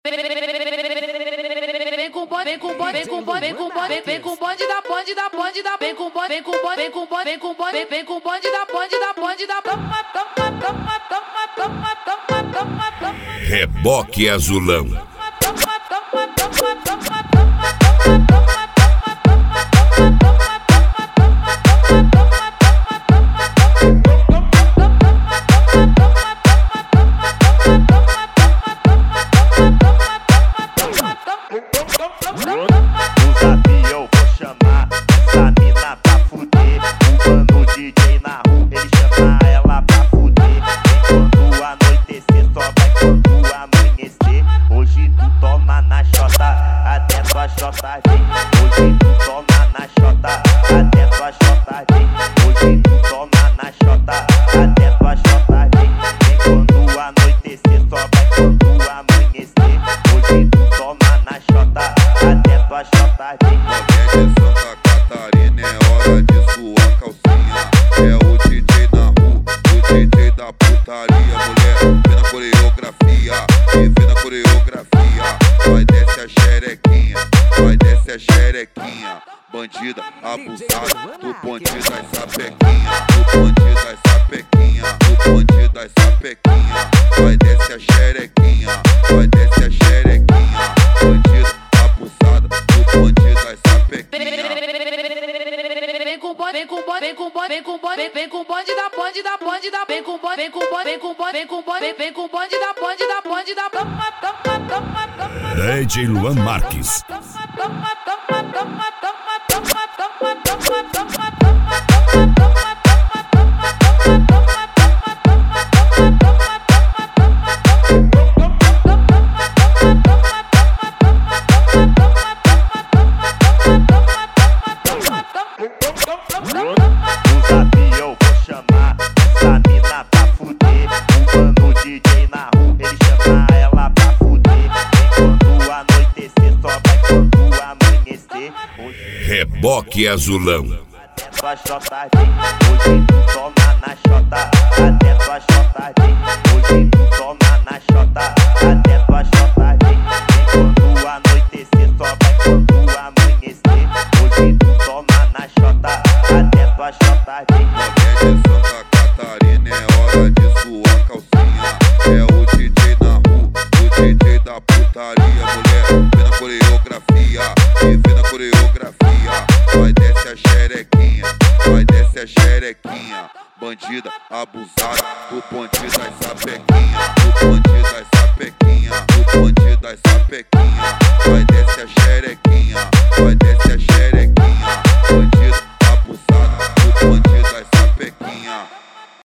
Vem com bonde, vem com bonde, vem com bonde, vem com bonde, vem com bonde da bonde da bonde da, vem com bonde, vem com bonde, vem com bonde, vem com bonde, vem com bonde da bonde da bonde da. Toma, toma, toma, toma, toma, toma, toma, toma. Reboque Azulão. Desafio, vou chamar essa mina pra fuder. Quando o DJ na rua, ele chama ela pra fuder. Quando anoitecer, só vai quando amanhecer. Hoje tu toma na xota, até tua xota vem. Hoje tu toma na xota, até tua xota vem. Hoje tu toma na xota, até tua xota vem. Quando anoitecer, só vai quando amanhecer. Hoje tu toma na xota, até tua xota vem. Qualquer de Santa Catarina é hora de suar calcinha. É o DJ na rua, o DJ da putaria. Mulher, vê na coreografia, e vê na coreografia. Vai desce a xerequinha, vai desce a xerequinha. Bandida abusada, do bonde das sapequinha. Do bonde das sapequinha, do bonde das sapequinha. Vai desce a xerequinha, vai desce a xerequinha. Bandida abusada, do bonde das sapequinha. Vem com bonde, vem com bonde, vem com bonde, vem com bonde, vem com bonde da bonde da bonde da, vem com bonde, vem com bonde, vem com bonde, vem com bonde, vem com bonde da bonde da bonde da. Toma, toma, toma, toma. DJ Luan Marques. Toma, toma, toma, toma, toma, toma, toma, toma, toma. Desafio, vou chamar essa mina pra fuder. Quando o DJ na rua, ele chama ela pra fuder. Quando anoitecer, só vai quando amanhecer. Reboque Azulão. Até tua xota vem. Hoje tu toma na xota, até tua xota vem. Hoje tu toma na xota, até tua xota vem. Quando anoitecer, só vai quando amanhecer. Hoje tu toma na xota, até tua xota vem. Qualquer de Santa Catarina é hora de suar calcinha. É o DJ na rua, o DJ da putaria. Mulher, vê na coreografia, e vê na coreografia. Vai desce a xerequinha, vai desce a xerequinha. Bandida abusada, do bonde das sapequinha. Do bonde das sapequinha, do bonde das sapequinha.